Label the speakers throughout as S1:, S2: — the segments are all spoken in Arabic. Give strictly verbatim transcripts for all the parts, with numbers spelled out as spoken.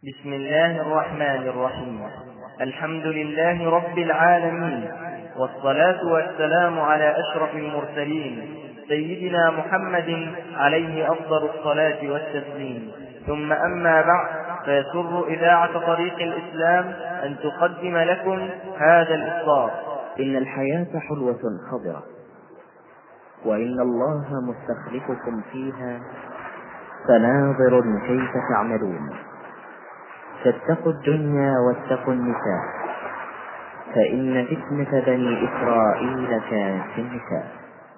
S1: بسم الله الرحمن الرحيم. الحمد لله رب العالمين، والصلاة والسلام على أشرف المرسلين سيدنا محمد عليه أفضل الصلاة والتسليم. ثم أما بعد، فيسر إذاعة طريق الإسلام أن تقدم لكم هذا الإصدار.
S2: إن الحياة حلوة خضرة، وإن الله مستخلفكم فيها فناظر كيف تعملون. فاتقوا الدنيا واتقوا النساء، فإن فتنة بني إسرائيل كانت في النساء.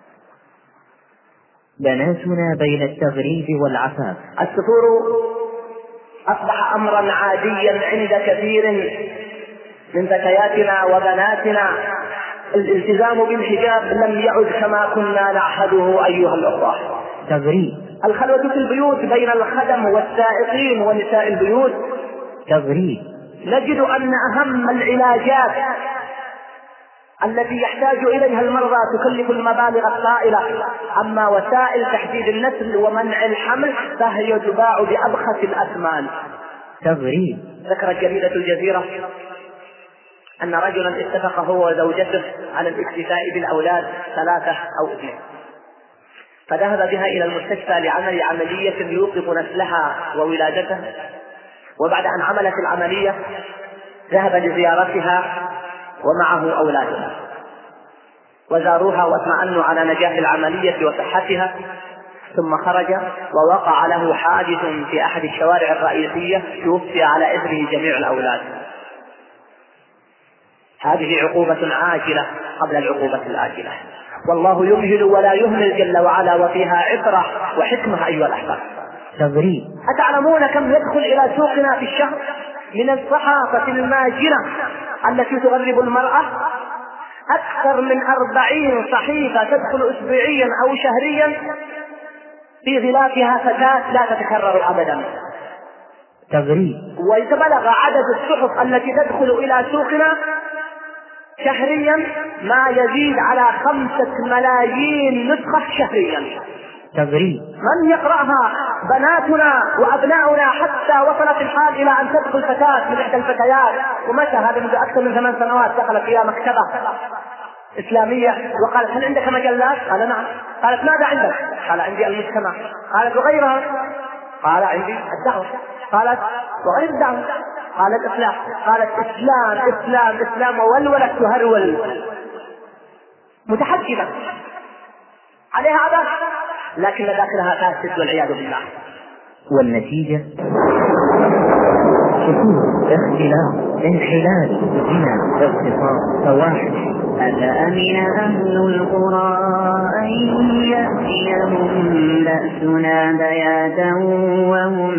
S2: بناتنا بين التغريب والعفاف.
S3: السفور أصبح أمرا عاديا عند كثير من فتياتنا وبناتنا. الالتزام بالحجاب لم يعد كما كنا نعهده أيها الأخوة.
S2: تغريب.
S3: الخلوة في البيوت بين الخدم والسائقين ونساء البيوت
S2: تغريب.
S3: نجد أن أهم العلاجات التي يحتاج إليها المرضى تكلف المبالغ الطائلة، أما وسائل تحديد النسل ومنع الحمل فهي تباع بأبخس الأثمان.
S2: تغريب.
S3: ذكرت جريدة الجزيرة أن رجلا اتفق هو وزوجته على الاكتفاء بالأولاد ثلاثة أو اثنين، فذهب بها إلى المستشفى لعمل عملية يوقف نسلها وولادته. وبعد أن عملت العملية ذهب لزيارتها ومعه أولادها، وزاروها واطمأنوا على نجاح العملية وصحتها. ثم خرج ووقع له حادث في أحد الشوارع الرئيسية توفي على إثره جميع الأولاد. هذه عقوبة عاجلة قبل العقوبة الآجلة، والله يمهل ولا يهمل جل وعلا، وفيها عبرة وحكمة أيها الأحباب.
S2: تغريب.
S3: أتعلمون كم يدخل إلى سوقنا في الشهر من الصحافة الماجنة التي تغرب المرأة؟ أكثر من أربعين صحيفة تدخل أسبوعيا أو شهريا في غلافها فتاة لا تتكرر أبدا.
S2: تغريب.
S3: ويتبلغ عدد الصحف التي تدخل إلى سوقنا شهريا ما يزيد على خمسة ملايين نسخة شهريا.
S2: تغريب.
S3: من يقرأها؟ بناتنا وأبناؤنا، حتى وصلت الحال إلى أن تدخل فتاة من إحدى الفتيات، ومتى هذا منذ أكثر من ثمان سنوات، دخلت إلى مكتبة إسلامية وقالت: هل عندك مجلات؟ قال: نعم. قالت: ماذا عندك؟ قال: عندي المجتمع. قالت: وغيرها؟ قال: عندي الدعوة. قالت: وغير الدعوة؟ قالت: إسلام. قالت: إسلام إسلام إسلام، وولولت تهرول متحجبة عليها عبث، لكن داخلها فاسد والعياذ بالله.
S2: والنتيجة سكوت، اختلاف، انحلال، زنا، اغتصاب، فواحش.
S4: أفأمن أهل القرى أن يأتيهم بأسنا بياتا وهم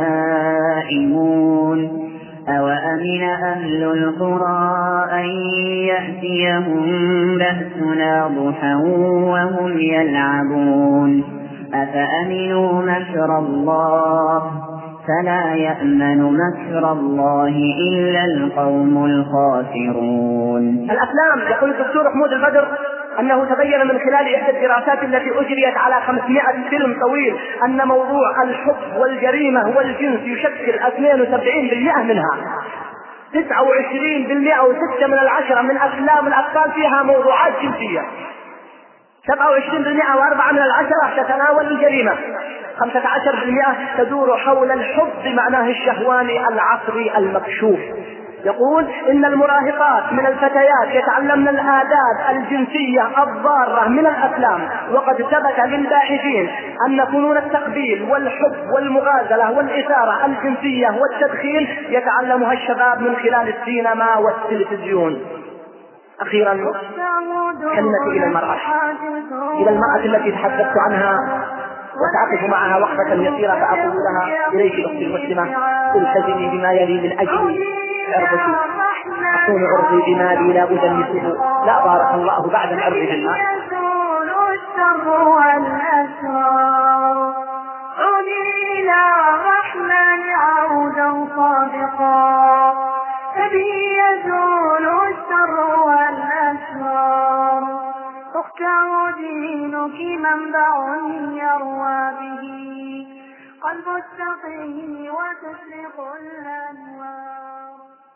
S4: نائمون أوأمن أهل القرى أن يأتيهم بأسنا ضحى وهم يلعبون أفأمنوا مكر الله فلا يأمن مكر الله إلا القوم الخاسرون.
S3: الأفلام، يقول الدكتور حمود البدر أنه تبين من خلال إحدى الدراسات التي أجريت على خمسمائة فيلم طويل أن موضوع الحب والجريمة والجنس يشكل اثنين وسبعين بالمئة منها. تسعة وعشرين بالمئة وستة من العشرة من أفلام الأطفال فيها موضوعات جنسية. سبعة وعشرين بالمئة وأربعة من العشرة تتناول الجريمة. خمسة عشر بالمئة تدور حول الحب بمعناه الشهواني العصري المكشوف. يقول إن المراهقات من الفتيات يتعلمن الآداب الجنسية الضارة من الأفلام، وقد ثبت للباحثين أن فنون التقبيل والحب والمغازلة والإثارة الجنسية والتدخين يتعلمها الشباب من خلال السينما والتلفزيون. أخيرا كلمة إلى المرأة إلى المرأة التي تحدثت عنها، وسأقف معها وقفة يسيرة فأقول لها: إليك أختي المسلمة، التزمي بما يلي من أجل عرضك. أكون أرضي بمالي لا أدنسه، لا بارك الله بعد الأرض بالمال.
S4: يزول الشر والأسرار عودي إلى الرحمن عودا صادقا، فبه يزول الشر والأسرار. تخشع دينك منبع يروى به، المستقيم وتشرق الأنوار.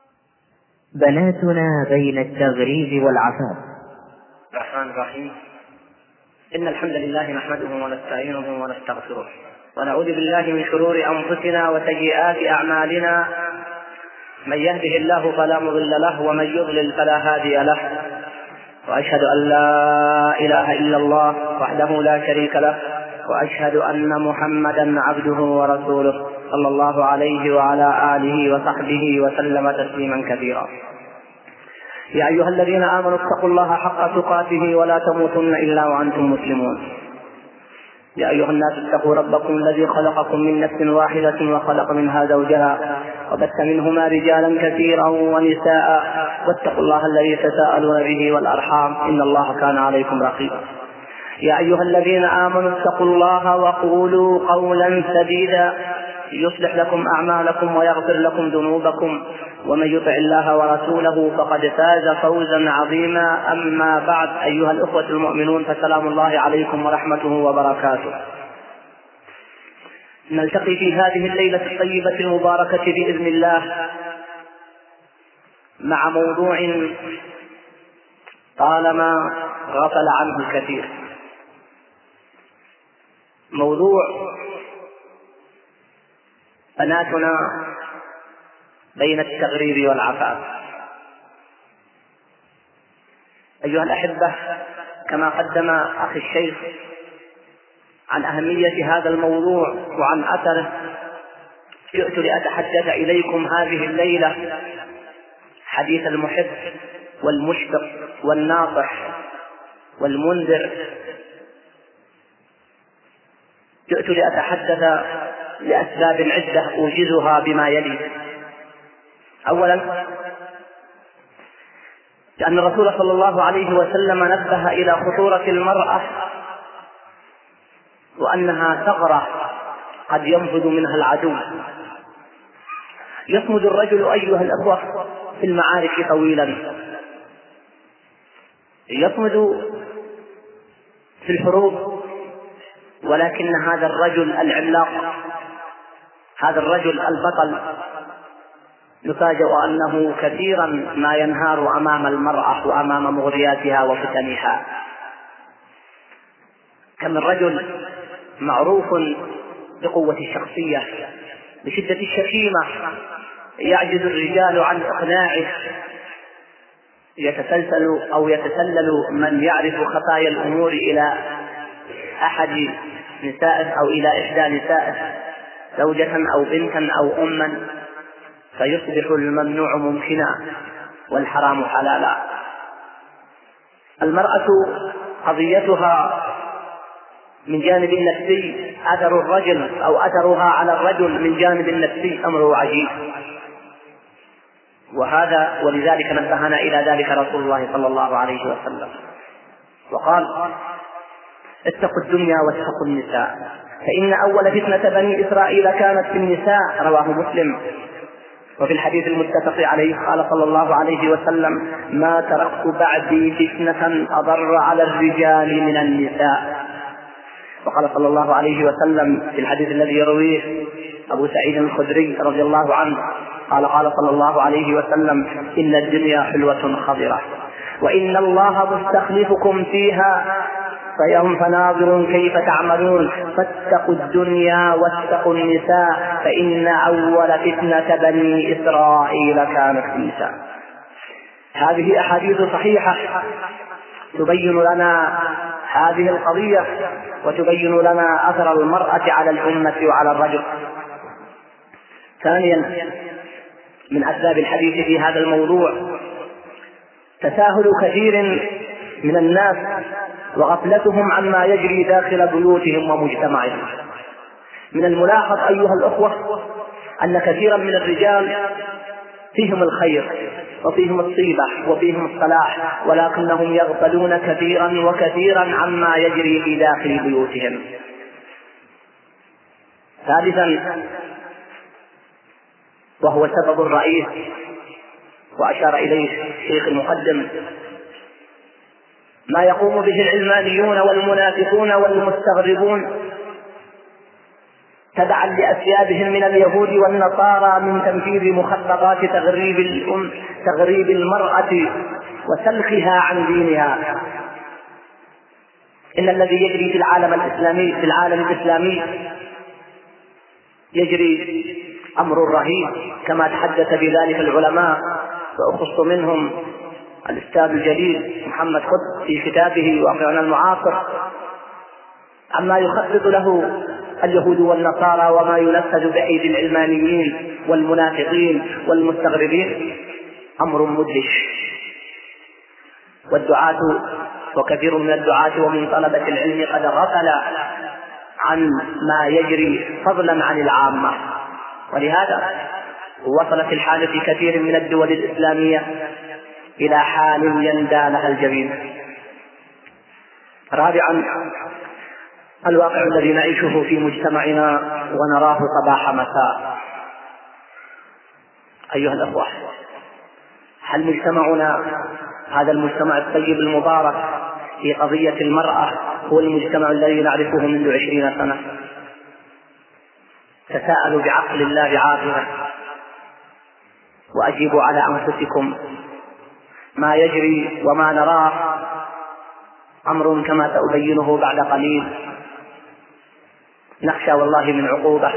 S2: بناتنا بين التغريب والعفاف.
S3: الرحمن الرحيم. إن الحمد لله نحمده ونستعينه ونستغفره ونعوذ بالله من شرور أنفسنا وسيئات أعمالنا، من يهده الله فلا مضل له ومن يضلل فلا هادي له، وأشهد أن لا إله إلا الله وحده لا شريك له، وأشهد أن محمدا عبده ورسوله صلى الله عليه وعلى آله وصحبه وسلم تسليما كثيرا. يا أيها الذين آمنوا اتقوا الله حق تقاته ولا تموتن إلا وأنتم مسلمون. يا أيها الناس اتقوا ربكم الذي خلقكم من نفس واحدة وخلق منها زوجها وبث منهما رجالا كثيرا ونساء، واتقوا الله الذي تساءلون به والأرحام إن الله كان عليكم رقيبا. يا أيها الذين آمنوا اتقوا الله وقولوا قولا سديدا يصلح لكم أعمالكم ويغفر لكم ذنوبكم، ومن يطع الله ورسوله فقد فاز فوزا عظيما. أما بعد، أيها الأخوة المؤمنون، فسلام الله عليكم ورحمته وبركاته. نلتقي في هذه الليلة الطيبة المباركة بإذن الله مع موضوع طالما غفل عنه الكثير، موضوع بناتنا بين التغريب والعفاف. أيها الأحبة، كما قدم أخي الشيخ عن أهمية هذا الموضوع وعن أثره، جئت لأتحدث إليكم هذه الليلة حديث المحب والمشفق والناصح والمنذر. جئت لأتحدث لأسباب عدة أوجزها بما يلي. أولا، لأن الرسول صلى الله عليه وسلم نبه إلى خطورة المرأة وأنها ثغرة قد ينفذ منها العدو. يصمد الرجل أيها الأخوة في المعارك طويلا، يصمد في الحروب، ولكن هذا الرجل العملاق، هذا الرجل البطل، نفاجأ أنه كثيرا ما ينهار أمام المرأة وأمام مغرياتها وفتنها. كم الرجل معروف بقوة الشخصية، بشدة الشكيمة، يعجز الرجال عن إقناعه، يتسلسل أو يتسلل من يعرف خفايا الأمور إلى أحد نسائه أو إلى إحدى نسائه، زوجة أو بنتا أو أما، فيصبح الممنوع ممكنا والحرام حلالا. المرأة قضيتها من جانب النفسي، أثر الرجل أو أثرها على الرجل من جانب النفسي أمر عجيب، وهذا ولذلك نبهنا إلى ذلك رسول الله صلى الله عليه وسلم وقال: اتقوا الدنيا واتقوا النساء، فإن أول فتنة بني إسرائيل كانت في النساء. رواه مسلم. وفي الحديث المتفق عليه قال صلى الله عليه وسلم: ما تركت بعدي فتنة أضر على الرجال من النساء. وقال صلى الله عليه وسلم في الحديث الذي يرويه أبو سعيد الخدري رضي الله عنه قال قال صلى الله عليه وسلم: إن الدنيا حلوة خضرة، وإن الله مستخلفكم فيها فيوم فناظر كيف تعملون، فاتقوا الدنيا واتقوا النساء، فإن أول فتنة بني إسرائيل كانت في النساء. هذه أحاديث صحيحة تبين لنا هذه القضية وتبين لنا أثر المرأة على الأمة وعلى الرجل. ثانيا، من أسباب الحديث في هذا الموضوع تساهل كثير من الناس وغفلتهم عما يجري داخل بيوتهم ومجتمعهم. من الملاحظ أيها الأخوة أن كثيرا من الرجال فيهم الخير وفيهم الطيبة وفيهم الصلاح، ولكنهم يغفلون كثيرا وكثيرا عما يجري في داخل بيوتهم. ثالثا، وهو السبب الرئيس وأشار إليه الشيخ المقدم، ما يقوم به العلمانيون والمنافقون والمستغربون تبعا لأسيادهم من اليهود والنصارى من تنفيذ مخططات تغريب الأم تغريب المرأة وسلخها عن دينها. إن الذي يجري في العالم الإسلامي في العالم الإسلامي يجري أمر رهيب كما تحدث بذلك العلماء، وأخص منهم الأستاذ الجليل محمد خط في كتابه واقعنا المعاصر عما يخطط له اليهود والنصارى وما ينفذ بأيدي العلمانيين والمنافقين والمستغربين أمر مدهش. والدعاة وكثير من الدعاة ومن طلبة العلم قد غفل عن ما يجري فضلا عن العامة، ولهذا وصلت الحال في كثير من الدول الإسلامية إلى حال يندى لها الجبين. رابعا، الواقع الذي نعيشه في مجتمعنا ونراه صباح مساء. أيها الأخوة، هل مجتمعنا هذا المجتمع الطيب المبارك في قضية المرأة هو المجتمع الذي نعرفه منذ عشرين سنة؟ تساءلوا بعقل الله عاقلا وأجيبوا على أنفسكم. ما يجري وما نراه أمر كما سأبينه بعد قليل نخشى والله من عقوبة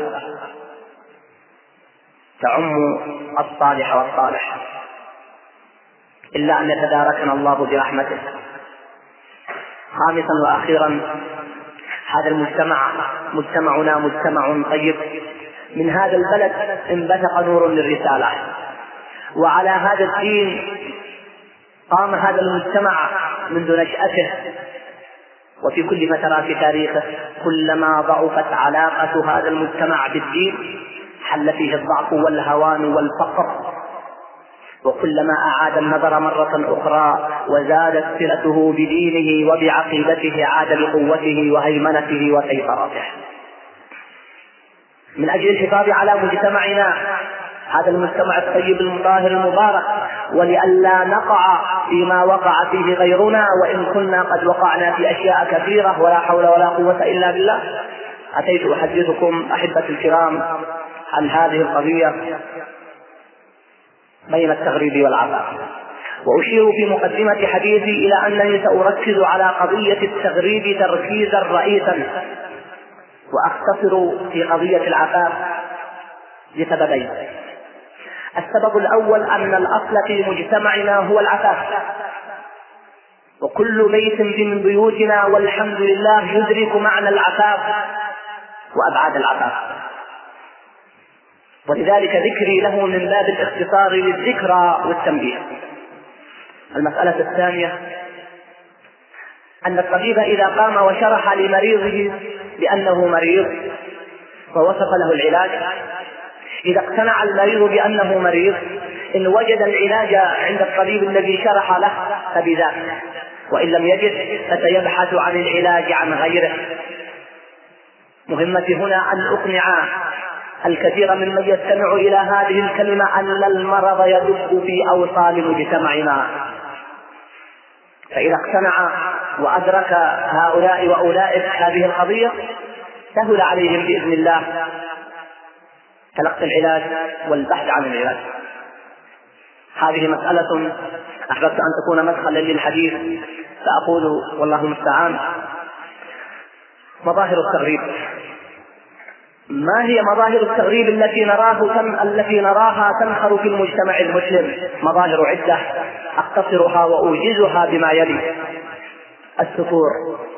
S3: تعم الصالح والصالح، إلا أن يتداركنا الله برحمته. خامسا وأخيرا، هذا المجتمع مجتمعنا مجتمع طيب. من هذا البلد انبثق نور للرسالة، وعلى هذا الدين قام هذا المجتمع منذ نشأته، وفي كل فترة في تاريخه كلما ضعفت علاقة هذا المجتمع بالدين حل فيه الضعف والهوان والفقر، وكلما أعاد النظر مرة أخرى وزادت صلته بدينه وبعقيدته عاد لقوته وهيمنته وسيطرته. من أجل الحفاظ على مجتمعنا هذا المجتمع الطيب المطهر المبارك، ولئلا نقع فيما وقع فيه غيرنا، وإن كنا قد وقعنا في أشياء كثيرة ولا حول ولا قوة إلا بالله، أتيت أحدثكم أحبة الكرام عن هذه القضية بين التغريب والعفاف. وأشير في مقدمة حديثي إلى أنني سأركز على قضية التغريب تركيزا رئيسا، وأختصر في قضية العفاف لسببين. السبب الأول أن الأصل في مجتمعنا هو العفاف، وكل بيت من بيوتنا والحمد لله يدرك معنى العفاف وأبعاد العفاف، ولذلك ذكري له من باب الاختصار للذكرى والتنبيه. المسألة الثانية أن الطبيب إذا قام وشرح لمريضه بأنه مريض ووصف له العلاج، إذا اقتنع المريض بأنه مريض إن وجد العلاج عند الطبيب الذي شرح له فبذاك، وإن لم يجد فسيبحث عن العلاج عن غيره. مهمتي هنا أن أقنع الكثير ممن يستمع إلى هذه الكلمة أن المرض يدب في أوصال مجتمعنا، فإذا اقتنع وأدرك هؤلاء وأولئك هذه القضية سهل عليهم بإذن الله تلقي العلاج والبحث عن العلاج. هذه مسألة أحببت أن تكون مدخلا للحديث، فأقول والله المستعان. مظاهر التغريب. ما هي مظاهر التغريب التي نراه تم التي نراها تنخر في المجتمع المسلم؟ مظاهر عدة أختصرها وأوجزها بما يلي. السفور.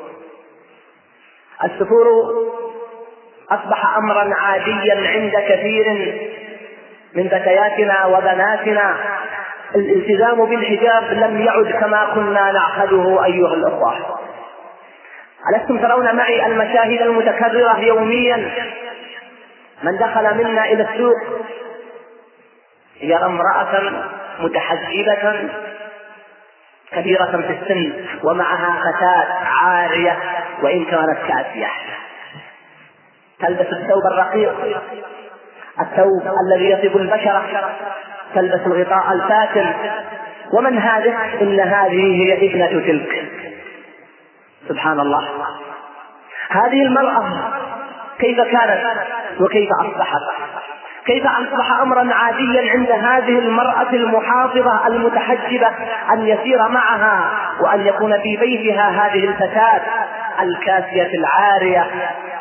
S3: السفور أصبح أمرا عاديا عند كثير من فتياتنا وبناتنا. الالتزام بالحجاب لم يعد كما كنا نعهده أيها الأخوة. ألستم ترون معي المشاهد المتكررة يوميا؟ من دخل منا إلى السوق يرى امرأة متحجبة كبيرة في السن ومعها فتاة عارية وإن كانت كاسية، تلبس الثوب الرقيق، الثوب الذي يصف البشرة، تلبس الغطاء الفاتن. ومن هذه؟ إن هذه هي ابنة تلك. سبحان الله. هذه المرأة كيف كانت وكيف أصبحت؟ كيف أصبح أمرا عاديا عند هذه المرأة المحافظة المتحجبة أن يسير معها وأن يكون في بيتها هذه الفتاة الكاسية العارية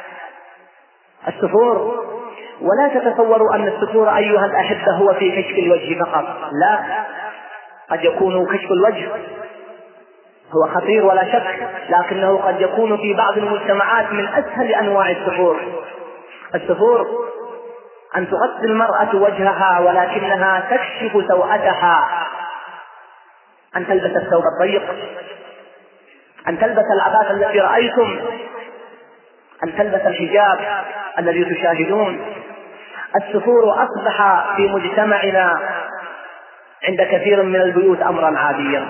S3: السفور؟ ولا تتصوروا أن السفور أيها الأحبة هو في كشف الوجه فقط، لا، قد يكون كشف الوجه هو خطير ولا شك، لكنه قد يكون في بعض المجتمعات من أسهل أنواع السفور. السفور أن تغطي المرأة وجهها ولكنها تكشف سوءتها، أن تلبس الثوب الضيق، أن تلبس العباءة التي رأيتم، أن تلبس الحجاب الذي تشاهدون. السفور أصبح في مجتمعنا عند كثير من البيوت أمرا عاديا.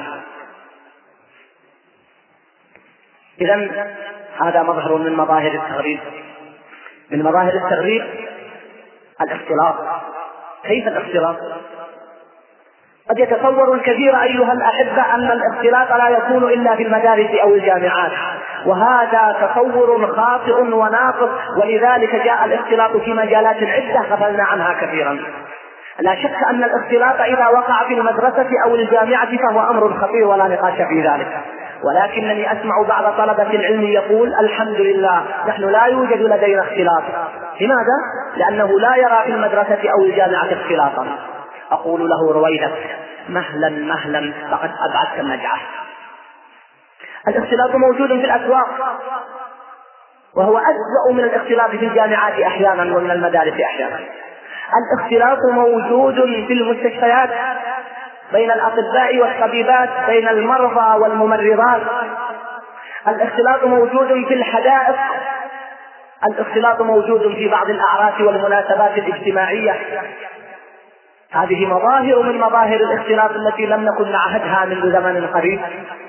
S3: إذن هذا مظهر من مظاهر التغريب. من مظاهر التغريب الاختلاط. كيف الاختلاط؟ قد يتصور الكثير أيها الأحبة أن الاختلاط لا يكون إلا في المدارس أو الجامعات، وهذا تصور خاطئ وناقص، ولذلك جاء الاختلاط في مجالات عدة غفلنا عنها كثيرا. لا شك أن الاختلاط إذا وقع في المدرسة أو الجامعة فهو أمر خطير ولا نقاش في ذلك، ولكنني أسمع بعض طلبة العلم يقول الحمد لله نحن لا يوجد لدينا اختلاط. لماذا؟ لأنه لا يرى في المدرسة أو الجامعة اختلاطا. أقول له رويدك مهلا مهلا فقد أبعدت النجعة. الاختلاط موجود في الأسواق، وهو أسوأ من الاختلاط في الجامعات أحيانا ومن المدارس أحيانا. الاختلاط موجود في المستشفيات بين الأطباء والطبيبات، بين المرضى والممرضات. الاختلاط موجود في الحدائق. الاختلاط موجود في بعض الأعراس والمناسبات الاجتماعية. هذه مظاهر من مظاهر الاختلاط التي لم نكن نعهدها منذ زمن قريب.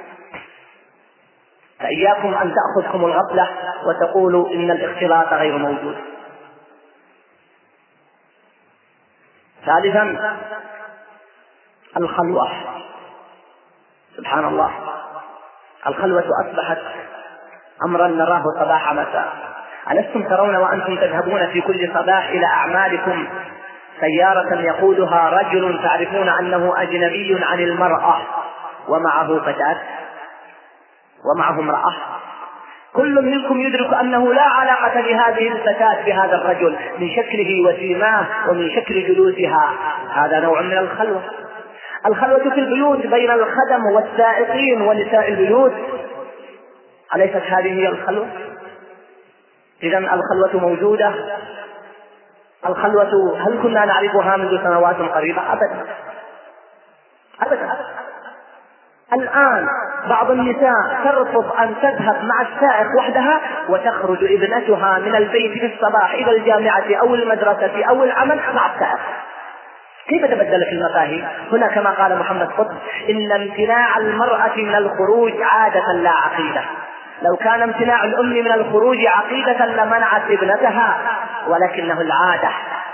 S3: فإياكم أن تأخذكم الغفلة وتقولوا إن الاختلاط غير موجود. ثالثا الخلوة. سبحان الله، الخلوة أصبحت أمرا نراه صباح مساء. ألستم ترون وأنتم تذهبون في كل صباح إلى أعمالكم سيارة يقودها رجل تعرفون أنه أجنبي عن المرأة ومعه فتاة ومعه امرأة، كل منكم يدرك أنه لا علاقة لهذه الفتاة بهذا الرجل من شكله وسيماه ومن شكل جلوسها. هذا نوع من الخلوة. الخلوة في البيوت بين الخدم والسائقين ونساء البيوت، أليست هذه هي الخلوة؟ إذن الخلوة موجودة. الخلوة هل كنا نعرفها منذ سنوات قريبة؟ أبدا أبدا. الآن بعض النساء ترفض أن تذهب مع السائق وحدها وتخرج ابنتها من البيت في الصباح إلى الجامعة أو المدرسة أو العمل مع السائق. كيف تبدلت المفاهيم؟ هنا كما قال محمد قطب إن امتناع المرأة من الخروج عادة لا عقيدة. لو كان امتناع الأم من الخروج عقيدة لمنعت ابنتها، ولكنه العادة.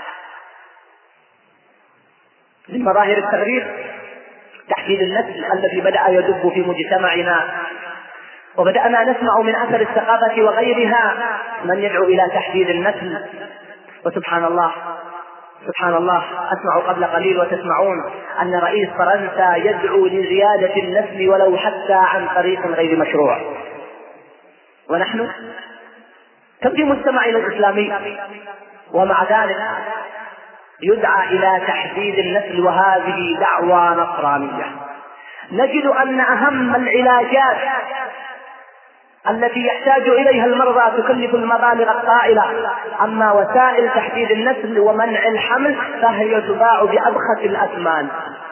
S3: من مظاهر التغريب تحديد النسل الذي بدأ يدب في مجتمعنا، وبدأنا نسمع من أثر الثقافة وغيرها من يدعو إلى تحديد النسل. وسبحان الله سبحان الله أسمع قبل قليل وتسمعون أن رئيس فرنسا يدعو لزيادة النسل ولو حتى عن طريق غير مشروع. ونحن كم في مجتمعنا الإسلامي ومع ذلك يدعى إلى تحديد النسل، وهذه دعوى نصرانية. نجد أن أهم العلاجات التي يحتاج إليها المرضى تكلف المبالغ الطائلة، أما وسائل تحديد النسل ومنع الحمل فهي تباع بأبخس الأثمان.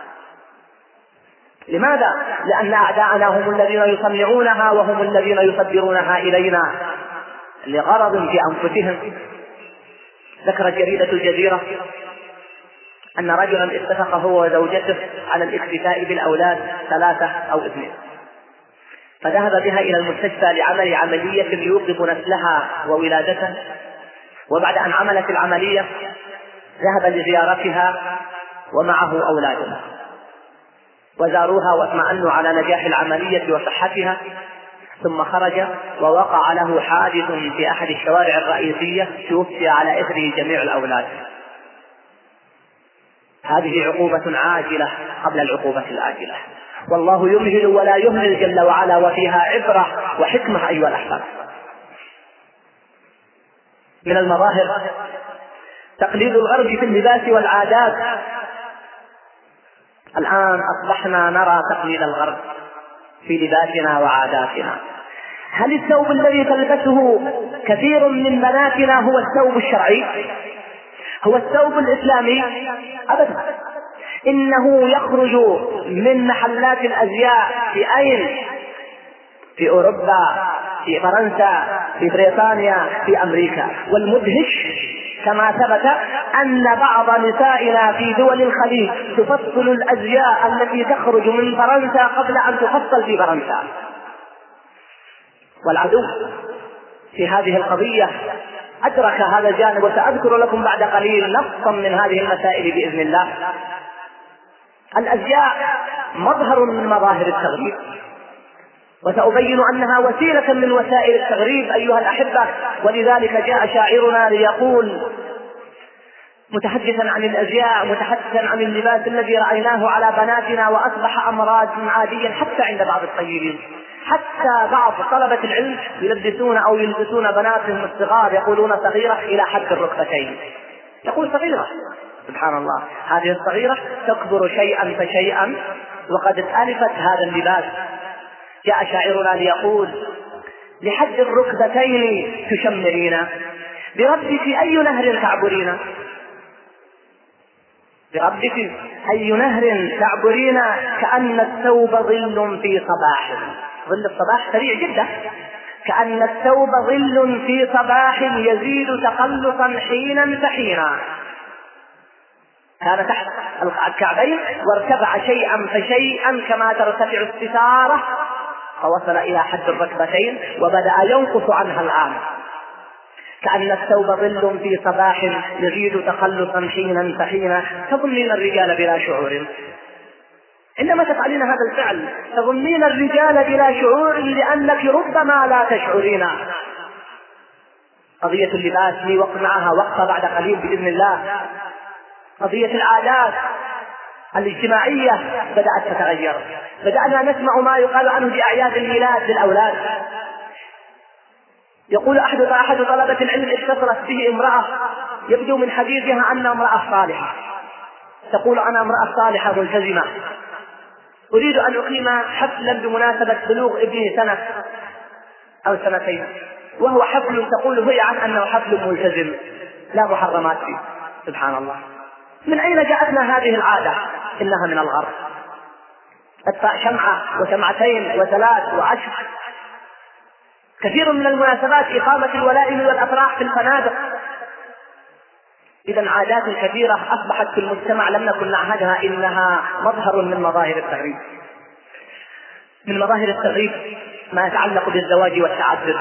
S3: لماذا؟ لأن أعداءنا هم الذين يصنعونها وهم الذين يصدرونها إلينا لغرض في أنفسهم. ذكرت جريدة الجزيرة أن رجلا اتفق هو وزوجته على الاكتفاء بالأولاد ثلاثة أو اثنين، فذهب بها إلى المستشفى لعمل عملية يوقف نسلها وولادته. وبعد أن عملت العملية ذهب لزيارتها ومعه أولادها، وزاروها واطمأنوا على نجاح العملية وصحتها. ثم خرج ووقع له حادث في أحد الشوارع الرئيسية توفي على إثره جميع الأولاد. هذه عقوبة عاجلة قبل العقوبة الآجلة، والله يمهل ولا يهمل جل وعلا، وفيها عبرة وحكمة أيها الأحباب. من المظاهر تقليد الغرب في اللباس والعادات. الآن أصبحنا نرى تقليد الغرب في لباسنا وعاداتنا. هل الثوب الذي تلبسه كثير من بناتنا هو الثوب الشرعي؟ هو الثوب الإسلامي؟ أبدا، إنه يخرج من محلات الأزياء في أين؟ في أوروبا، في فرنسا، في بريطانيا، في أمريكا. والمدهش كما ثبت أن بعض نسائنا في دول الخليج تفصل الأزياء التي تخرج من فرنسا قبل أن تفصل في فرنسا. والعدو في هذه القضية أدرك هذا الجانب، وسأذكر لكم بعد قليل نصا من هذه المسائل بإذن الله. الأزياء مظهر من مظاهر التغريب، وسأبين أنها وسيلة من وسائل التغريب أيها الأحبة. ولذلك جاء شاعرنا ليقول متحدثا عن الأزياء، متحدثا عن اللباس الذي رأيناه على بناتنا وأصبح أمراض عاديا حتى عند بعض الطيبين، حتى بعض طلبة العلم يلبسون أو يلبسون بناتهم الصغار يقولون صغيرة إلى حد الركبتين. يقول صغيرة، سبحان الله، هذه الصغيرة تكبر شيئا فشيئا وقد ألفت هذا اللباس. جاء شاعرنا ليقول لحد الركبتين تشمرين، بربك أي نهر تعبرين، بربك أي نهر تعبرين، كأن الثوب ظل في صباح. ظل الصباح سريع جدا. كأن الثوب ظل في صباح يزيد تقلصا حينا فحينا. كان تحت الكعبين وارتفع شيئا فشيئا كما ترتفع الستارة، فوصل إلى حد الركبتين وبدأ ينقص عنها الآن. كأن الثوب ظل في صباح يزيد تقلصا حينا فحينا. تظنين الرجال بلا شعور، عندما تفعلين هذا الفعل تظنين الرجال بلا شعور لأنك ربما لا تشعرين. قضية اللباس لي وقت معها وقفة بعد قليل بإذن الله. قضية العادات الاجتماعية بدأت تتغير. بدأنا نسمع ما يقال عنه بأعياد الميلاد للأولاد. يقول أحد أحد طلبة العلم اتصلت به امرأة يبدو من حديثها أنها امرأة صالحة، تقول أنا امرأة صالحة ملتزمة، أريد أن أقيم حفلا بمناسبة بلوغ ابني سنة أو سنتين، وهو حفل تقول هي عن أنه حفل ملتزم لا محرمات فيه. سبحان الله، من أين جاءتنا هذه العادة؟ إنها من الغرب. أدفع شمعة وشمعتين وثلاث وعشر. كثير من المناسبات إقامة الولائم والأفراح في الفنادق. إذا عادات كثيرة أصبحت في المجتمع لم نكن نعهدها، إنها مظهر من مظاهر التغريب. من مظاهر التغريب ما يتعلق بالزواج والتعدد.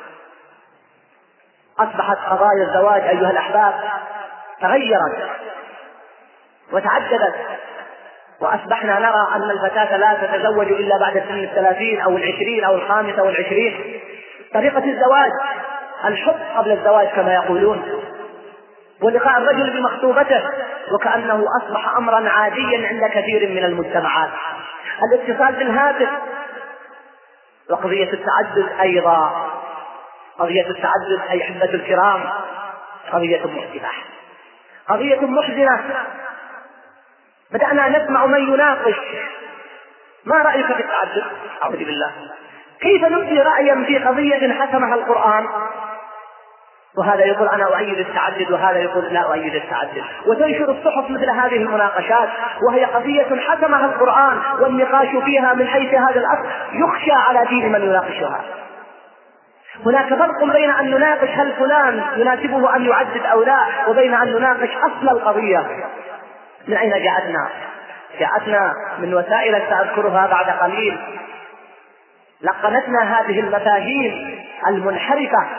S3: أصبحت قضايا الزواج أيها الأحباب تغيرت وتعددت، وأصبحنا نرى أن الفتاة لا تتزوج إلا بعد سن الثلاثين أو العشرين أو الخامسة والعشرين. طريقة الزواج الحب قبل الزواج كما يقولون، ولقاء الرجل بمخطوبته وكأنه أصبح أمرا عاديا عند كثير من المجتمعات. الاتصال بالهاتف، وقضية التعدد أيضا. قضية التعدد أي أحبة الكرام قضية محزنة، قضية محزنة. بدأنا نسمع من يناقش ما رأيك في التعدد؟ أعوذ بالله، كيف نبدي رأيا في قضية حسمها القرآن؟ وهذا يقول أنا أؤيد التعدد وهذا يقول لا أؤيد التعدد، وتنشر الصحف مثل هذه المناقشات وهي قضية حسمها القرآن، والنقاش فيها من حيث هذا الأصل يخشى على دين من يناقشها. هناك فرق بين أن نناقش هل فلان يناسبه أن يعدد أو لا، وبين أن نناقش أصل القضية. من أين جاءتنا؟ جاءتنا من وسائل سأذكرها بعد قليل. لقنتنا هذه المفاهيم المنحرفة.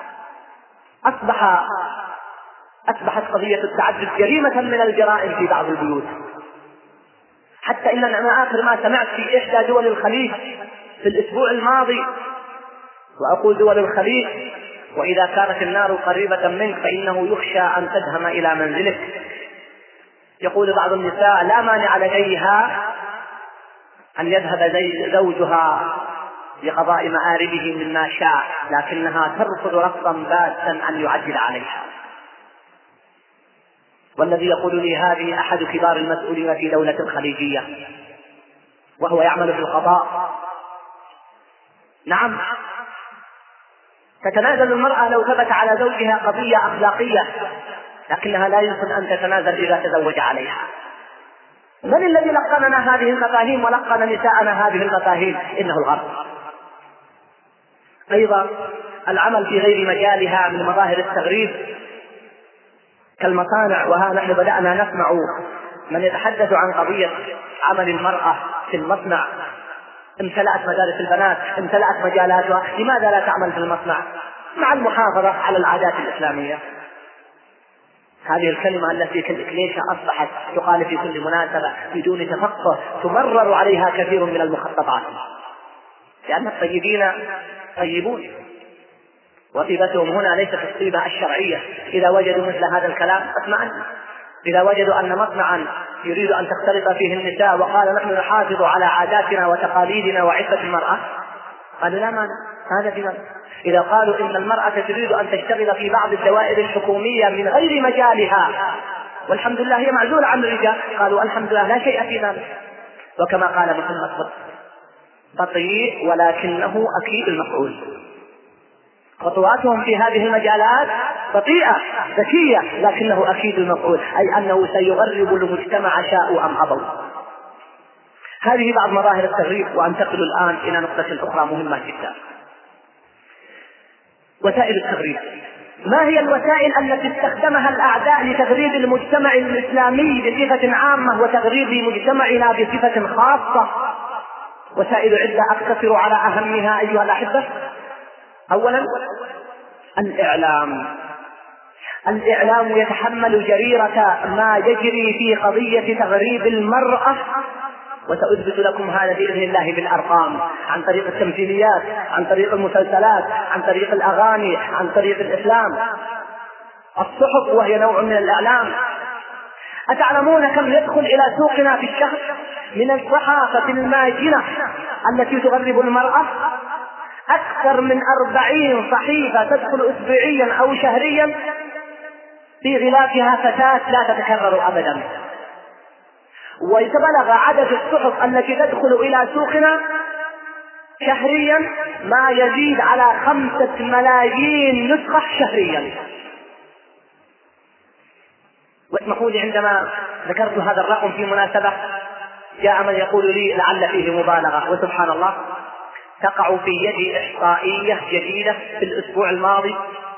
S3: أصبح أصبحت قضية التعدد جريمة من الجرائم في بعض البيوت، حتى إن أنا آخر ما سمعت في إحدى دول الخليج في الأسبوع الماضي وأقول دول الخليج، وإذا كانت النار قريبة منك فإنه يخشى أن تدهم إلى منزلك. يقول بعض النساء: لا مانع لديها أن يذهب زوجها لقضاء مآربه مما شاء، لكنها ترفض رفضا باسا أن يعدل عليها. والذي يقول لي هذه أحد كبار المسؤولين في دولة خليجية، وهو يعمل في القضاء. نعم، تتنازل المرأة لو ثبت على زوجها قضية أخلاقية، لكنها لا يمكن أن تتنازل إذا تزوج عليها. من الذي لقننا هذه المفاهيم ولقن نساءنا هذه المفاهيم؟ إنه الغرب. أيضا العمل في غير مجالها من مظاهر التغريب كالمصانع، وها نحن بدأنا نسمع من يتحدث عن قضية عمل المرأة في المصنع. امتلأت مدارس البنات، امتلأت مجالاتها، لماذا لا تعمل في المصنع مع المحافظة على العادات الإسلامية؟ هذه الكلمة التي كالإكليشة أصبحت تقال في كل مناسبة بدون تفقه، تمرر عليها كثير من المخططات، لأن الطيبين طيبون، وطيبتهم هنا ليست الطيبة الشرعية. إذا وجدوا مثل هذا الكلام اطمئن. إذا وجدوا أن مصنعا يريد أن تختلط فيه النساء وقال نحن نحافظ على عاداتنا وتقاليدنا وعفة المرأة، قالوا لا مانع، هذا في مانع. إذا قالوا إن المرأة تريد أن تشتغل في بعض الدوائر الحكومية من غير مجالها والحمد لله هي معزولة عن الرجال، قالوا الحمد لله لا شيء في ذلك. وكما قال محمد بطيء ولكنه أكيد المفعول. خطواتهم في هذه المجالات بطيئة ذكية لكنه أكيد المفعول، أي أنه سيغرب المجتمع شاءوا أم أبوا. هذه بعض مظاهر التغريب. وأنتقل الآن إلى نقطة أخرى مهمة جدا: وسائل التغريب. ما هي الوسائل التي استخدمها الأعداء لتغريب المجتمع الإسلامي بصفة عامة وتغريب مجتمعنا بصفة خاصة؟ وسائل عدة أقتصر على أهمها أيها الأحبة. أولا الإعلام. الإعلام يتحمل جريرة ما يجري في قضية تغريب المرأة، وسأثبت لكم هذا بإذن الله بالأرقام، عن طريق التمثيليات، عن طريق المسلسلات، عن طريق الأغاني، عن طريق الإسلام، الصحف وهي نوع من الإعلام. أتعلمون كم يدخل إلى سوقنا في الشهر من الصحافة الماجنة التي تغرب المرأة؟ أكثر من أربعين صحيفة تدخل أسبوعيا أو شهريا في غلافها فتاة لا تتكرر أبدا. ويتبلغ عدد الصحف التي تدخل إلى سوقنا شهريا ما يزيد على خمسة ملايين نسخة شهريا. واسمحوا لي عندما ذكرت هذا الرقم في مناسبة جاء من يقول لي لعل فيه مبالغة، وسبحان الله تقع في يدي إحصائية جديدة في الأسبوع الماضي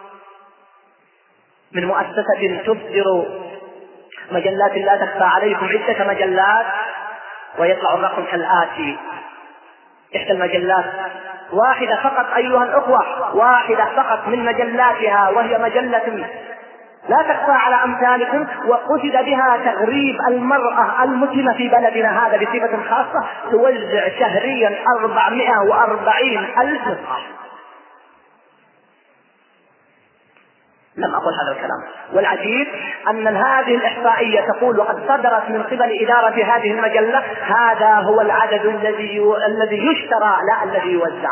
S3: من مؤسسة تصدر مجلات لا تخفى عليكم، عدة مجلات، ويطلع الرقم كالآتي: إحدى المجلات واحدة فقط أيها الأخوة، واحدة فقط من مجلاتها وهي مجلة لا تخفى على أمثالكم وقصد بها تغريب المرأة المسلمة في بلدنا هذا بصفة خاصة، توزع شهريا أربعمائة وأربعين ألف نسخة. لم أقل هذا الكلام. والعجيب أن هذه الإحصائية تقول وقد صدرت من قبل إدارة هذه المجلة هذا هو العدد الذي الذي يشترى لا الذي يوزع.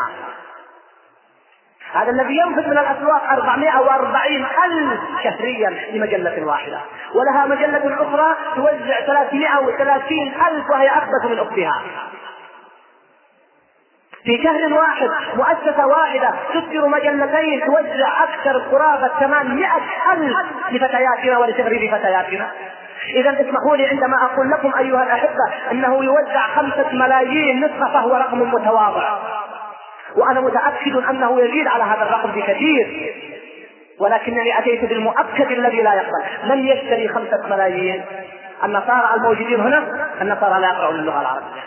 S3: هذا الذي ينفذ من الأسواق أربعمائة وأربعين ألف شهريا لمجلة واحدة، ولها مجلة أخرى توزع ثلاثمائة وثلاثين ألف وهي أكبر من أختها. في شهر واحد مؤسسة واحدة تصدر مجلتين توزع أكثر قرابة ثمانمائة ألف لفتياتنا ولتغريب فتياتنا. إذا اسمحوا لي عندما أقول لكم أيها الأحبة أنه يوزع خمسة ملايين نسخة فهو رقم متواضع، وأنا متأكد أنه يزيد على هذا الرقم بكثير، ولكنني أتيت بالمؤكد الذي لا يقبل. من يشتري خمسة ملايين؟ النصارى الموجودين هنا، النصارى لا يقرؤون اللغة العربية.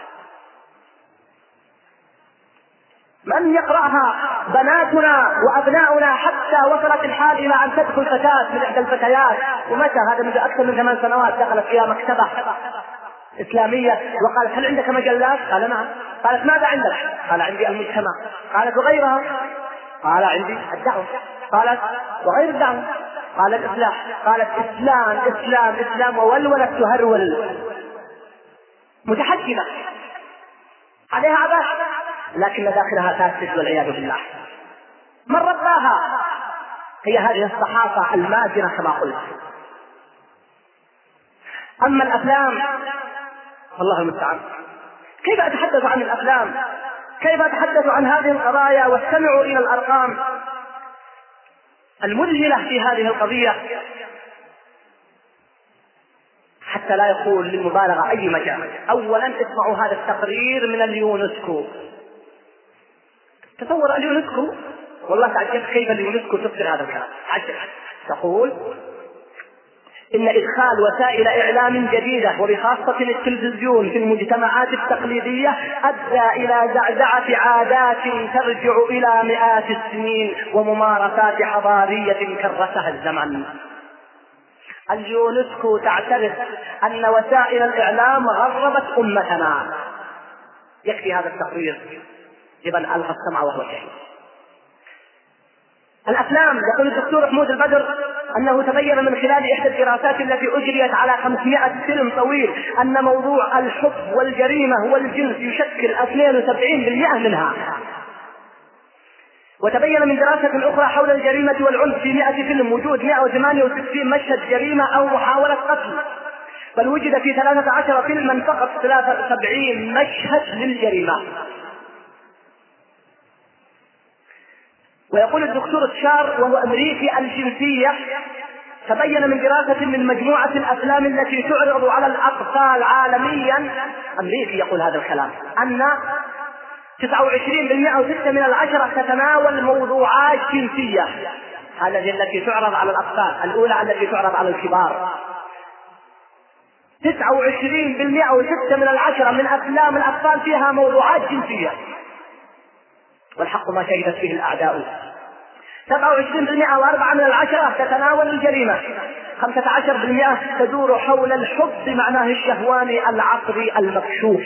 S3: من يقرأها؟ بناتنا وأبناؤنا، حتى وصلت الحال إلى أن تدخل فتاة من إحدى الفتيات، ومتى هذا منذ أكثر من ثمان سنوات دخلت فيها مكتبة إسلامية وقالت هل عندك مجلات؟ قال نعم. قالت ماذا عندك؟ قال عندي المجتمع. قالت وغيرها؟ قال عندي الدعوة. قالت وغير الدعوة. قال الإصلاح. قالت إسلام إسلام إسلام وولولت تهرول متحجبة عليها عباءة لكن داخلها فاسد والعياذ بالله. من رباها؟ هي هذه الصحافة الماجنة كما قلت. أما الأفلام والله المستعان. كيف أتحدث عن الأفلام؟ كيف أتحدث عن هذه القضايا؟ واستمعوا إلى الأرقام المذهلة في هذه القضية حتى لا يكون للمبالغة أي مجال. أولا اسمعوا هذا التقرير من اليونسكو. تصور اليونسكو والله تعجبت كيف اليونسكو تفسر هذا الكلام. تعجب. تقول إن إدخال وسائل إعلام جديدة وبخاصة التلفزيون في المجتمعات التقليدية أدى إلى زعزعة عادات ترجع إلى مئات السنين وممارسات حضارية كرسها الزمن. اليونسكو تعترف أن وسائل الإعلام غربت أمتنا. يكفي هذا التقرير لمن ألقى السمع وهو شهيد. الأفلام يقول الدكتور حمود البدر أنه تبين من خلال إحدى الدراسات التي أجريت على خمسمائة فيلم طويل أن موضوع الحب والجريمة والجنس يشكل اثنين وسبعين بالمئة منها. وتبين من دراسة أخرى حول الجريمة والعنف في مئة فيلم وجود مئة وثمانية وستين مشهد جريمة أو محاولة قتل، بل وجد في ثلاثة عشر فيلما فقط ثلاثة وسبعين مشهد للجريمة. ويقول الدكتور تشار وهو أمريكي الجنسية تبين من دراسة من مجموعة الأفلام التي تعرض على الأطفال عالميا، أمريكي يقول هذا الكلام، أن تسعة وعشرين بالمئة وستة من العشرة تتناول موضوعات جنسية. هذه التي تعرض على الأطفال، الأولى التي تعرض على الكبار. تسعة وعشرين بالمئة وستة من العشرة من أفلام الأطفال فيها موضوعات جنسية، والحق ما شهدت به الأعداء. سبعة وعشرين بالمئة وأربعة من العشرة تتناول الجريمة. خمسة عشر بالمئة تدور حول الحب بمعناه الشهواني العقلي المكشوف.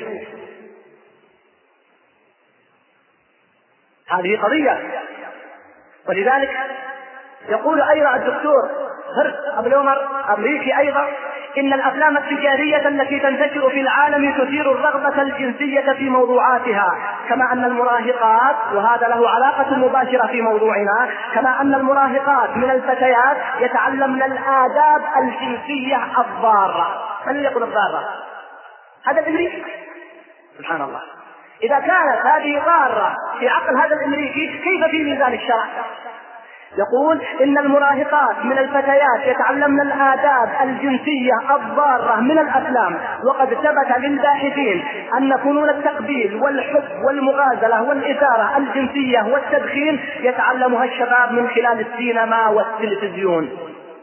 S3: هذه قضية. ولذلك يقول أيضا الدكتور هرت أبو العمر أمريكي أيضا إن الأفلام التجارية التي تنتشر في العالم تثير الرغبة الجنسية في موضوعاتها، كما أن المراهقات، وهذا له علاقة مباشرة في موضوعنا، كما أن المراهقات من الفتيات يتعلمن الآداب الجنسية الضارة. من يقول الضارة؟ هذا الأمريكي. سبحان الله. إذا كانت هذه ضارة في عقل هذا الأمريكي كيف في ميزان الشرع؟ يقول إن المراهقات من الفتيات يتعلمن الآداب الجنسية الضارة من الأفلام، وقد ثبت للباحثين أن فنون التقبيل والحب والمغازلة والإثارة الجنسية والتدخين يتعلمها الشباب من خلال السينما والتلفزيون.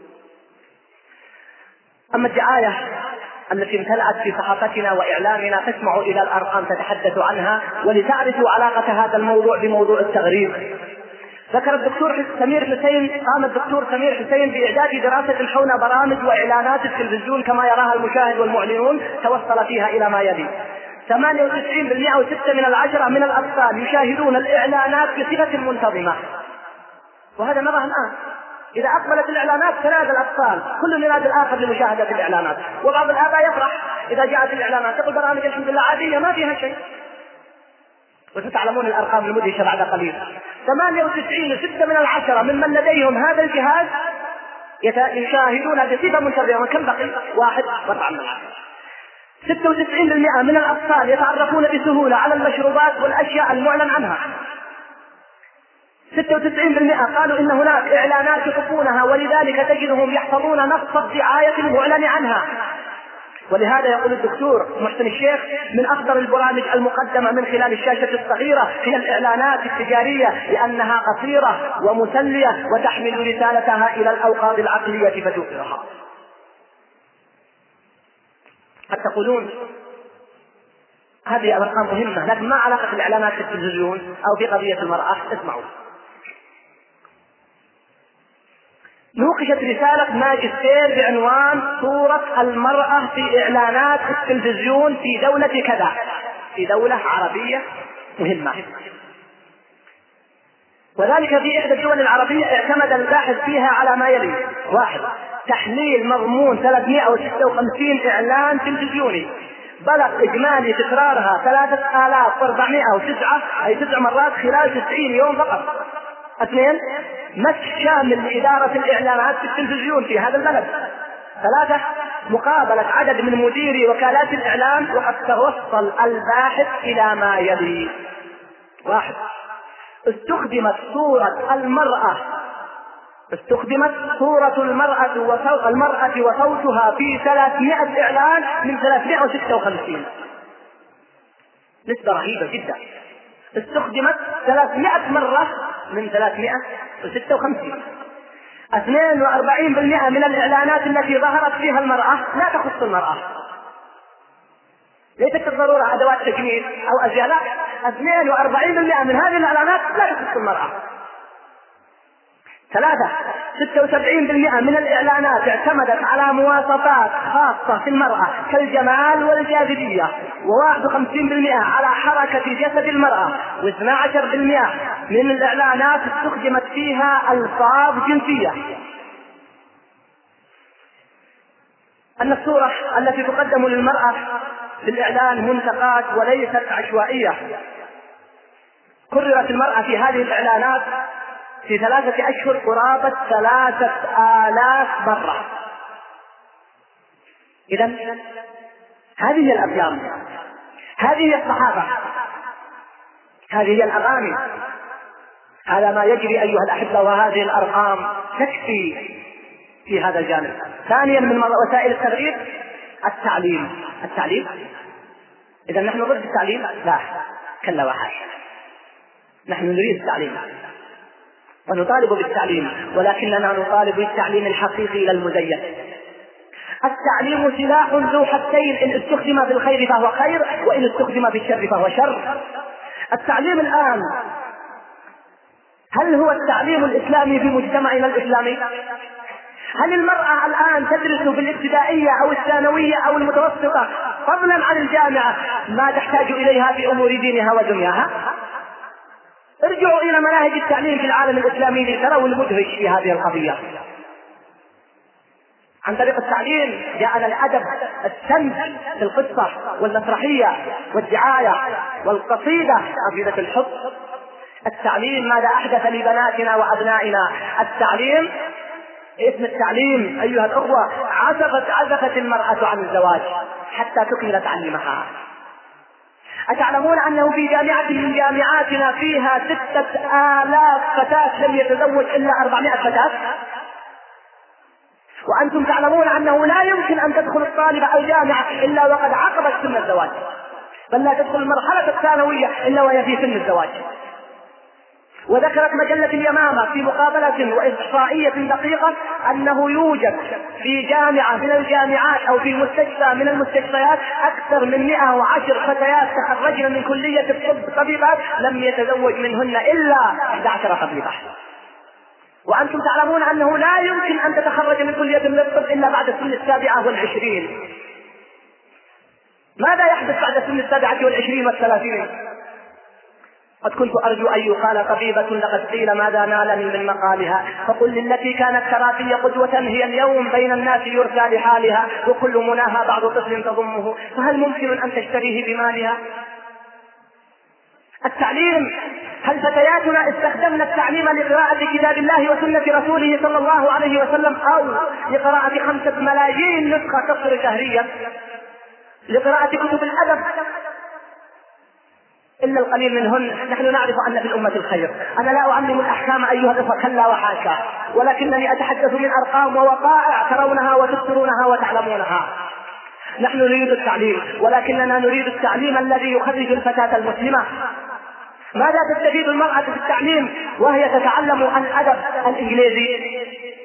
S3: أما الدعاية التي امتلأت في صحافتنا وإعلامنا فاسمعوا إلى الأرقام تتحدث عنها ولتعرفوا علاقة هذا الموضوع بموضوع التغريب. ذكر الدكتور سمير حسين قام الدكتور سمير حسين بإعداد دراسة حول برامج وإعلانات التلفزيون كما يراها المشاهد والمعلنون، توصل فيها إلى ما يلي: ثمانية وتسعين بالمئة وستة من العشرة من الأطفال يشاهدون الإعلانات بصفة منتظمة. وهذا نراه الآن، إذا أقبلت الإعلانات تنادى الأطفال كل ينادي الآخر لمشاهدة الإعلانات. وبعض الآباء يفرح إذا جاءت الإعلانات، يقول برامج الحمد لله عادية ما فيها شيء. وستعلمون الأرقام المدهشة بعد قليل. ثمانية وتسعين ستة من العشرة ممن لديهم هذا الجهاز يشاهدون بصفة منتظمة. كم بقي؟ واحد واربعة من العشرة. ستة وتسعين بالمئة من الأطفال يتعرفون بسهولة على المشروبات والأشياء المعلن عنها. ستة وتسعين بالمئة قالوا إن هناك إعلانات يخفونها، ولذلك تجدهم يحفظون نص الدعاية المعلن عنها. ولهذا يقول الدكتور محسن الشيخ من أفضل البرامج المقدمة من خلال الشاشة الصغيرة هي الإعلانات التجارية، لأنها قصيرة ومسلية وتحمل رسالتها إلى الأوقات العقلية فتوقرها. قد تقولون هذه أرقام مهمة، لكن ما علاقة الإعلانات في التلفزيون أو في قضية المرأة؟ اسمعوا. نوقشت رسالة ماجستير بعنوان صورة المرأة في إعلانات التلفزيون في دولة كذا، في دولة عربية مهمة. وذلك في إحدى الدول العربية اعتمد الباحث فيها على ما يلي: واحد، تحليل مضمون ثلاثمائة وستة وخمسين إعلان تلفزيوني بلغ إجمالي تكرارها ثلاثة آلاف وأربعمائة وتسعة، أي تسع مرات خلال تسعين يوم فقط. اثنين، مسح شامل لإدارة الإعلانات في التلفزيون في هذا البلد. ثلاثة، مقابلة عدد من مديري وكالات الإعلام، وقد توصل الباحث إلى ما يلي: واحد، استخدمت صورة المرأة استخدمت صورة المرأة وصوت المرأة وصوتها في ثلاثمائة إعلان من ثلاثمائة وستة وخمسين، نسبة رهيبة جدا. استخدمت ثلاثمائة مرة من ثلاثمائة وستة وخمسين. اثنين وأربعين بالمئة من الإعلانات التي ظهرت فيها المرأة لا تخص المرأة، ليست بالضرورة أدوات تجميل أو أزياء، لا، اثنين وأربعين بالمئة من هذه الإعلانات لا تخص المرأة. ثلاثة، ستة وسبعين بالمئة من الإعلانات اعتمدت على مواصفات خاصة في المرأة كالجمال والجاذبية، وواحد وخمسين بالمئة على حركة جسد المرأة، واثنى عشر بالمئة من الإعلانات استخدمت فيها ألفاظ جنسية. أن الصورة التي تقدم للمرأة في الإعلان منتقات وليست عشوائية. كررت المرأة في هذه الإعلانات في ثلاثة أشهر قرابة ثلاثة آلاف مرة. إذن هذه هي الأفلام، هذه هي الصحافة، هذه هي الأغاني. هذا ما يجري أيها الأحبة، وهذه الأرقام تكفي في هذا الجانب. ثانيا من وسائل التغريب التعليم. التعليم إذا نحن ضد التعليم؟ لا، كلا وحاشا، نحن نريد التعليم ونطالب بالتعليم، ولكننا نطالب بالتعليم الحقيقي للمزيف. التعليم سلاح ذو حدين، إن استخدم بالخير فهو خير، وإن استخدم بالشر فهو شر. التعليم الآن هل هو التعليم الإسلامي في مجتمعنا الإسلامي؟ هل المرأة الآن تدرس في الابتدائية أو الثانوية أو المتوسطة فضلا عن الجامعة ما تحتاج إليها في أمور دينها ودنياها؟ ارجعوا إلى مناهج التعليم في العالم الإسلامي لتروا المدهش في هذه القضية. عن طريق التعليم جاءنا الأدب، السمت في القصة والمسرحية والدعاية والقصيدة، قصيدة الحب. التعليم ماذا أحدث لبناتنا وأبنائنا؟ التعليم، اسم التعليم أيها الأخوة، عزفت عزفت المرأة عن الزواج حتى تكمل تعليمها. أتعلمون أنه في جامعة من جامعاتنا فيها ستة آلاف فتاة لم يتزوج إلا أربعمائة فتاة؟ وأنتم تعلمون أنه لا يمكن أن تدخل الطالبة الجامعة إلا وقد عقبت سن الزواج، بل لا تدخل المرحلة الثانوية إلا وهي في سن الزواج. وذكرت مجلة اليمامة في مقابلة وإحصائية دقيقة أنه يوجد في جامعة من الجامعات أو في مستشفى من المستشفيات أكثر من مئة وعشر فتيات تخرجن من كلية الطب طبيبات لم يتزوج منهن إلا إحدى عشرة طبيبة. وأنتم تعلمون أنه لا يمكن أن تتخرج من كلية الطب إلا بعد السن السابعة والعشرين. ماذا يحدث بعد السن السابعة والعشرين والثلاثين؟ قد كنت أرجو أن يقال طبيبة لقد قيل ماذا نالني من مقالها، فقل للتي كانت ترى في قدوة هي اليوم بين الناس يرثى لحالها، وكل مناها بعض طفل تضمه، فهل ممكن أن تشتريه بمالها؟ التعليم، هل فتياتنا استخدمنا التعليم لقراءة كتاب الله وسنة رسوله صلى الله عليه وسلم، أو لقراءة خمسة ملايين نسخة تصل شهريا، لقراءة كتب الأدب؟ إلا القليل منهن. نحن نعرف أن في الأمة الخير. أنا لا أعلم الأحكام أيها الأخوة، كلا وحاشا، ولكنني أتحدث من أرقام ووقائع ترونها وتبصرونها وتعلمونها. نحن نريد التعليم، ولكننا نريد التعليم الذي يخرج الفتاة المسلمة. ماذا تستفيد المرأة في التعليم وهي تتعلم الأدب الإنجليزي؟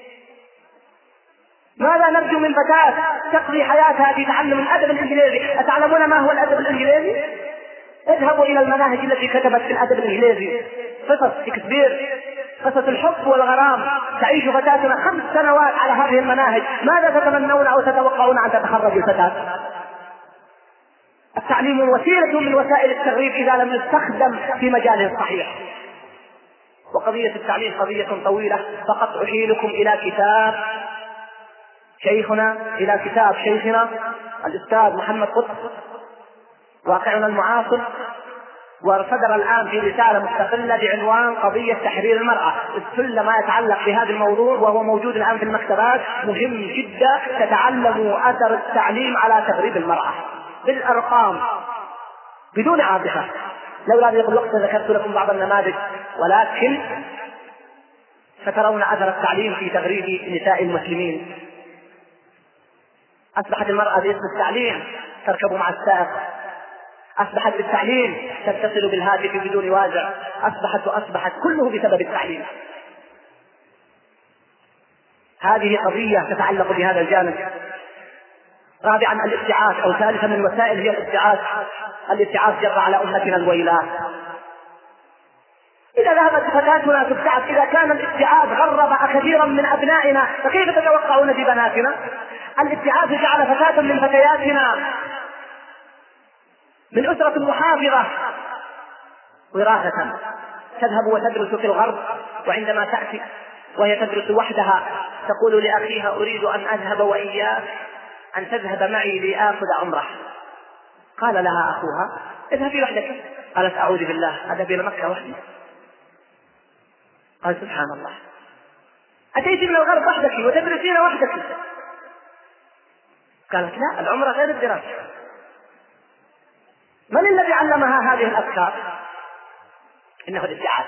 S3: ماذا نرجو من فتاة تقضي حياتها في تعلم الأدب الإنجليزي؟ أتعلمون ما هو الأدب الإنجليزي؟ اذهبوا إلى المناهج التي كتبت في الأدب الإنجليزي، قصص شكسبير، قصص الحب والغرام. تعيش فتاتنا خمس سنوات على هذه المناهج، ماذا تتمنون أو تتوقعون أن تتخرج الفتاة؟ التعليم وسيلة من وسائل التغريب إذا لم يستخدم في مجاله الصحيح. وقضية التعليم قضية طويلة، فقط أحيلكم إلى كتاب شيخنا إلى كتاب شيخنا الأستاذ محمد قطب واقعنا المعاصر، وصدر الآن في رسالة مستقلة بعنوان قضية تحرير المرأة، كل ما يتعلق بهذا الموضوع وهو موجود الآن في المكتبات، مهم جدا تتعلموا أثر التعليم على تغريب المرأة بالأرقام بدون عاطفة. لولا ضيق الوقت ذكرت لكم بعض النماذج، ولكن سترون أثر التعليم في تغريب نساء المسلمين. أصبحت المرأة باسم التعليم تركب مع السائق، أصبحت بالتعليم تتصل بالهاتف بدون وازع، أصبحت وأصبحت كله بسبب التعليم. هذه قضية تتعلق بهذا الجانب. رابعا الابتعاث، أو ثالثا من وسائل هي الابتعاث. الابتعاث جرى على أمتنا الويلات. إذا ذهبت فتاتنا تبتعث، إذا كان الابتعاث غرب كثيرا من أبنائنا، فكيف تتوقعون ببناتنا؟ الابتعاث جعل فتاة من فتياتنا من أسرة محافظة وراثة تذهب وتدرس في الغرب، وعندما تأتي وهي تدرس وحدها تقول لأخيها أريد أن أذهب وإياك أن تذهب معي لآخذ عمره. قال لها أخوها اذهبي وحدك. قالت أعوذ بالله أذهب إلى مكة وحدي؟ قال سبحان الله، أتيت من الغرب وحدك وتدرسين وحدك. قالت لا، العمرة غير الدراسة. من الذي علمها هذه الأفكار؟ إنه الابتعاث.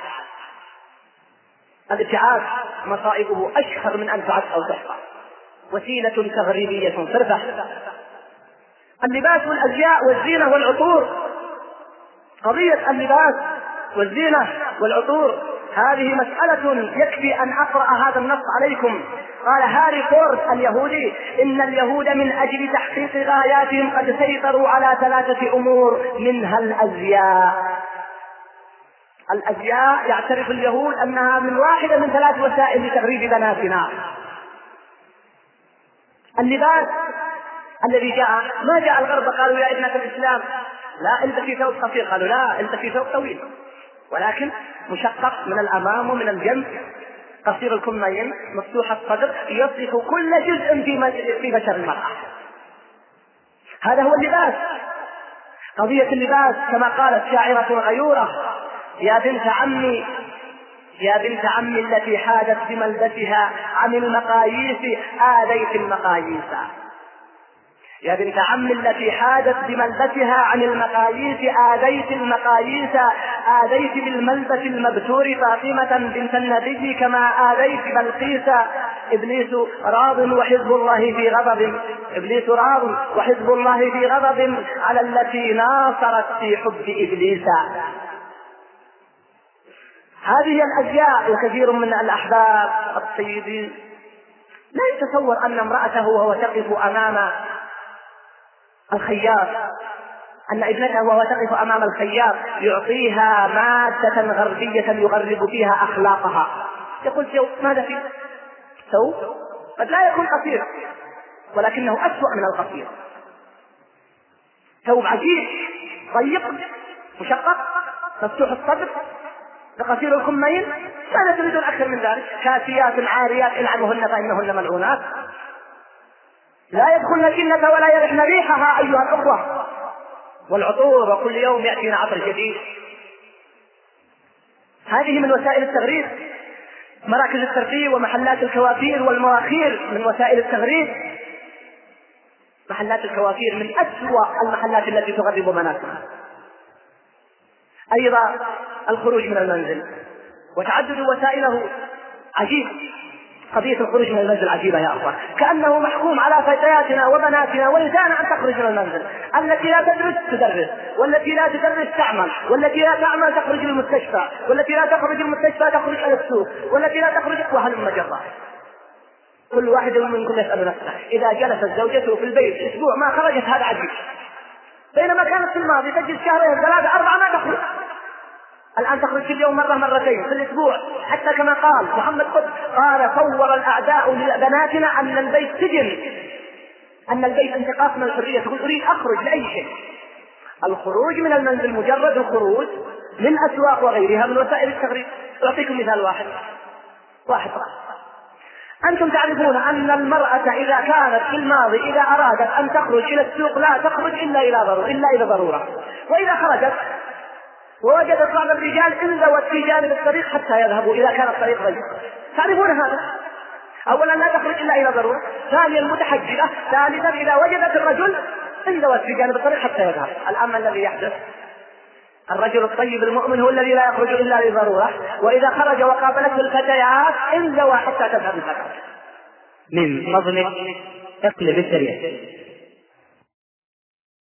S3: الابتعاث مصائبه أشهر من أن تعد أو تحصى، وسيلة تغريبية صرفة. اللباس والأزياء والزينة والعطور، قضية اللباس والزينة والعطور هذه مسألة يكفي أن أقرأ هذا النص عليكم. قال هاري فورد اليهودي إن اليهود من أجل تحقيق غاياتهم قد سيطروا على ثلاثة أمور، منها الأزياء. الأزياء يعترف اليهود أنها من واحدة من ثلاث وسائل لتغريب بناتنا. اللباس الذي جاء، ما جاء الغرب قالوا يا ابنة الإسلام لا أنت في ثوب قصير، قالوا لا أنت في ثوب طويل، ولكن مشقق من الأمام ومن الجنب، قصير الكمين، مفتوح الصدر، يصف كل جزء في بشر المرأة. هذا هو اللباس. قضية اللباس كما قالت شاعرة غيورة يا بنت عمي يا بنت عمي التي حادت بملبسها عن المقاييس آذيت المقاييس. يا بنت عمي التي حادت بملبسها عن المقاييس آذيت المقاييس، آذيت بالملبس المبتور فاطمة بنت النبي كما آذيت بلقيس. إبليس راض وحزب الله في غضب، إبليس راض وحزب الله في غضب على التي ناصرت في حب إبليس. هذه الأزياء. وكثير من الأحباب السيدين لا يتصور أن امرأته وهو تقف أمام الخياط، أن ابنته وهو تقف أمام الخياط يعطيها مادة غربية يغرب فيها أخلاقها. يقول ثوب، ماذا فيه؟ ثوب قد لا يكون قصير ولكنه أسوأ من القصير. ثوب عجيب ضيق مشقق مفتوح الصدر بقصير الكمين، ماذا تريدون أكثر من ذلك؟ كاسيات عاريات العنهن فإنهن ملعونات، لا يدخلن الجنة ولا يرحن ريحها أيها الأخوة. والعطور، وكل يوم يأتينا عطر جديد. هذه من وسائل التغريب. مراكز الترفيه ومحلات الكوافير والمواخير من وسائل التغريب. محلات الكوافير من أسوأ المحلات التي تغرب مناسكها. أيضا الخروج من المنزل وتعدد وسائله عجيب. قضية الخروج من المنزل عجيبة يا أخوان، كأنه محكوم على فتياتنا وبناتنا ولدانا أن تخرج من المنزل. التي لا تدرس تدرس، والتي لا تدرس تعمل، والتي لا تعمل تخرج للمستشفى، والتي لا تخرج للمستشفى تخرج إلى السوق، والتي لا تخرج وهلم جرا. كل واحد منكم يسأل نفسه إذا جلست زوجته في البيت أسبوع ما خرجت هذا عجيب، بينما كانت في الماضي تجلس شهرين ثلاثة أربعة ما تخرج. الآن تخرج في اليوم مرة مرتين في الأسبوع. حتى كما قال محمد قطب قال صور الأعداء لبناتنا أن البيت سجن، أن البيت انتقاص من الحرية. تقول أريد أخرج لأي شيء. الخروج من المنزل مجرد الخروج للأسواق وغيرها من وسائل التغريب. أعطيكم مثال واحد واحد أنتم تعرفون أن المرأة إذا كانت في الماضي إذا أرادت أن تخرج إلى السوق لا تخرج إلا إلى ضرورة إلا إلى ضرورة، وإذا خرجت ووجدت بعض الرجال انزوت في جانب الطريق حتى يذهبوا إذا كان الطريق ضيق. تعرفون هذا؟ أولا لا تخرج إلا إلى ضرورة، ثانيا متحجبة، ثالثا إذا وجدت الرجل انزوت في جانب الطريق حتى يذهب. الآن الذي يحدث الرجل الطيب المؤمن هو الذي لا يخرج إلا لضرورة، وإذا خرج وقابلته الفتيات انزوى حتى تذهب الفتاة.
S2: من فضلك اقلب السريع.